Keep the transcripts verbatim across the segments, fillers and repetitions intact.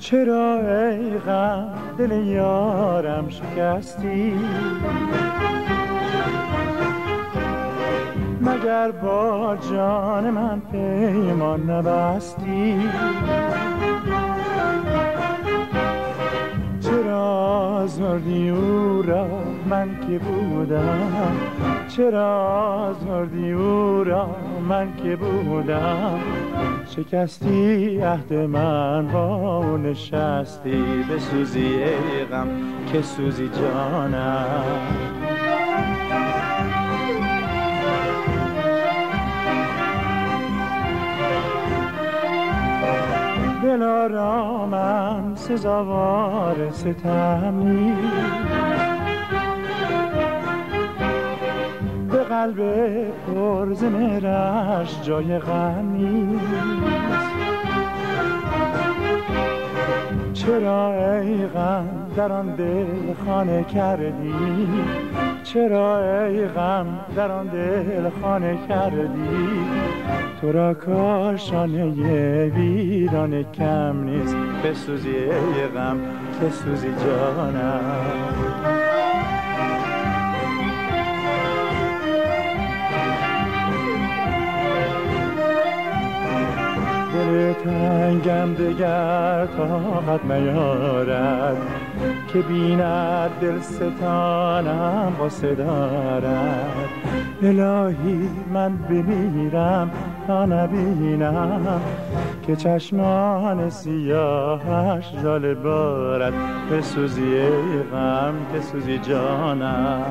چرا ای غم دل یارم شکستی؟ مگر با جان من پیمان نبستی؟ چرا آزردی او را من که بودم؟ چرا آزردی او را من که بودم؟ شکستی عهد من با نشستی، بسوزی ای غم که سوزی جانم. دلارامم سزاوار ستم نیست، به قلب پر ز مهرش جای غم نیست. چرا ای غم در آن دل خانه کردی؟ چرا ای غم در آن دل خانه کردی؟ تو را کاشانه ویرانه کم نیست، بسوزی ای غم که سوزی جانم. دل تنگم دگر طاقت نیارد که بیند دل ستانم غصه دارد. الهی من بمیرم تا نبینم که چشمان سیاهش ژاله بارد، بسوزی ای غم که سوزی جانم.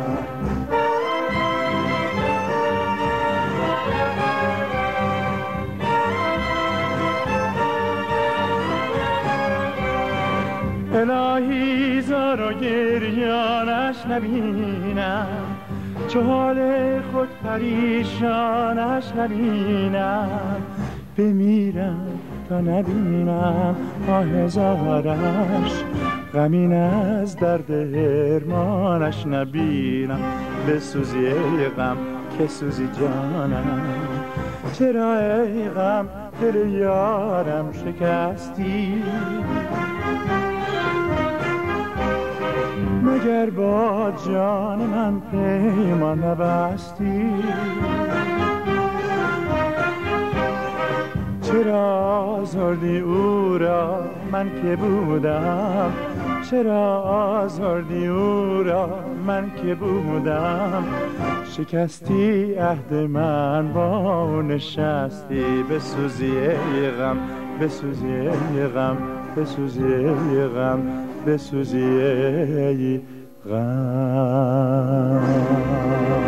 الهی زار و گریانش نبینم، چو حال خود پریشانش نبینم. بمیرم تا نبینم آه زارش، غمین از درد هرمانش نبینم، بسوزی ای غم که سوزی جانم. چرا ای غم دل یارم شکستی؟ مگر با جان من پیمان نبستی؟ چرا آزردی او را من که بودم؟ چرا آزردی او را من که بودم؟ شکستی عهد من با نشستی، بسوزی ای غم بسوزی ای غم بسوزی ای غم بسوزی ای غم.